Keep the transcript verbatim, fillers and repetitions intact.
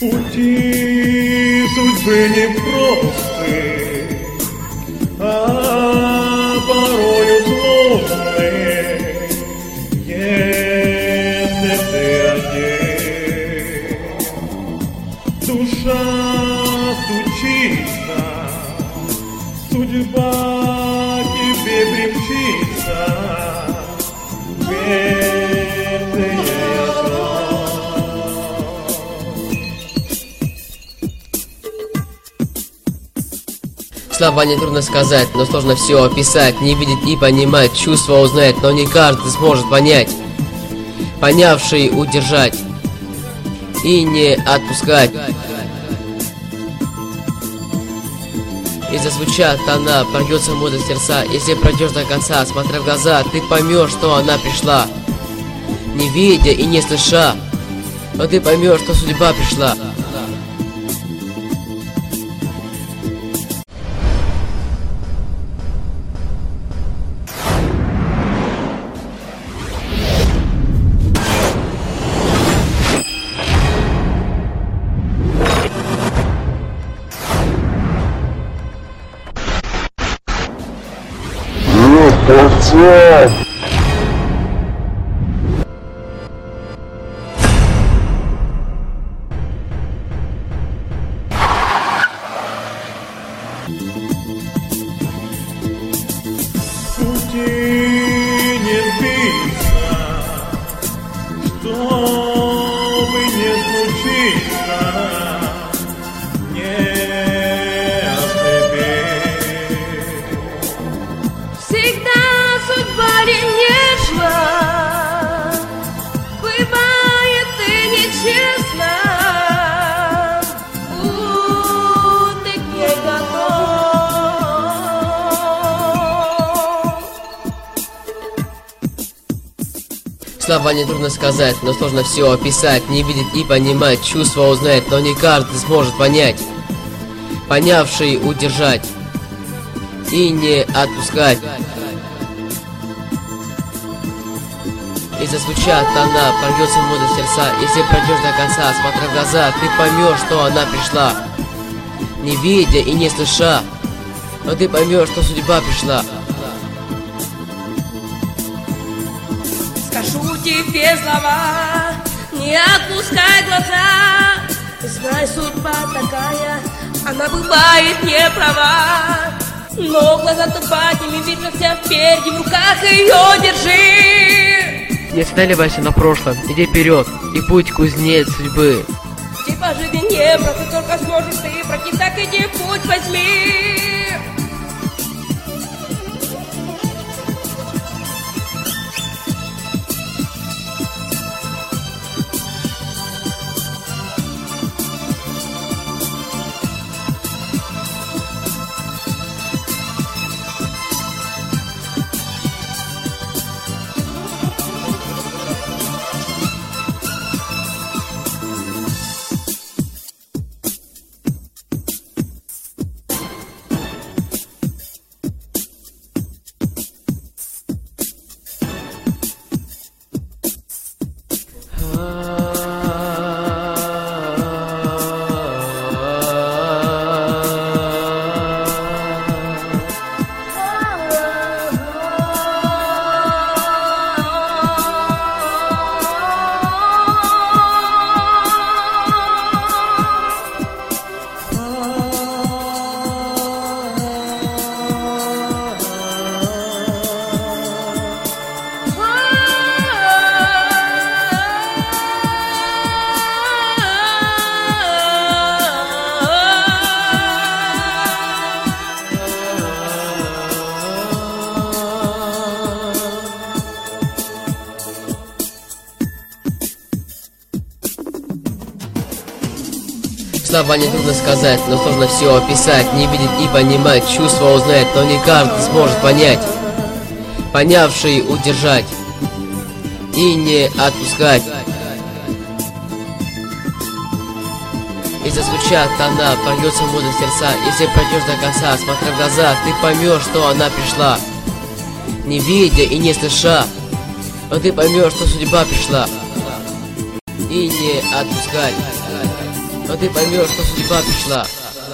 Пути судьбы непросты, а порою сложны, если ты один. Душа стучится, судьба тебе примчится, бедные окна. Слова нетрудно сказать, но сложно все описать. Не видеть и понимать, чувства узнать, но не каждый сможет понять. Понявший удержать и не отпускать. И зазвучат она, прольется мудро сердца. Если пройдешь до конца, смотря в глаза, ты поймешь, что она пришла. Не видя и не слыша, но ты поймешь, что судьба пришла. Торцов! Пути не сбиться, чтобы не случиться, не ошибись. Всегда судьба нежна, бывает и нечестно, будь ты к ней готов. Слова нетрудно сказать, но сложно все описать. Не видеть и понимать, чувства узнать, но не каждый сможет понять. Понявший удержать и не отпускать. И зазвучат она, прольется мудро сердца. Если пройдешь до конца, смотря в глаза, ты поймешь, что она пришла. Не видя и не слыша, но ты поймешь, что судьба пришла. Скажу тебе слова, не отпускай глаза. Знай, судьба такая, она бывает не права. Но глаза-то подними, видно вся впереди, в руках ее держи. Не останавливайся на прошлом, иди вперед, и путь кузнец судьбы. Типа жизни не просто, только сможешь ты пройти, так иди путь возьми. Слова нетрудно сказать, но сложно все описать. Не видеть и понимать, чувства узнать, но не каждый сможет понять. Понявший удержать и не отпускать. И зазвучат она, прольется мудро сердца. Если пройдешь до конца, смотря в глаза, ты поймешь, что она пришла. Не видя и не слыша, но ты поймешь, что судьба пришла. И не отпускать. но ты поймешь, что судьба пришла.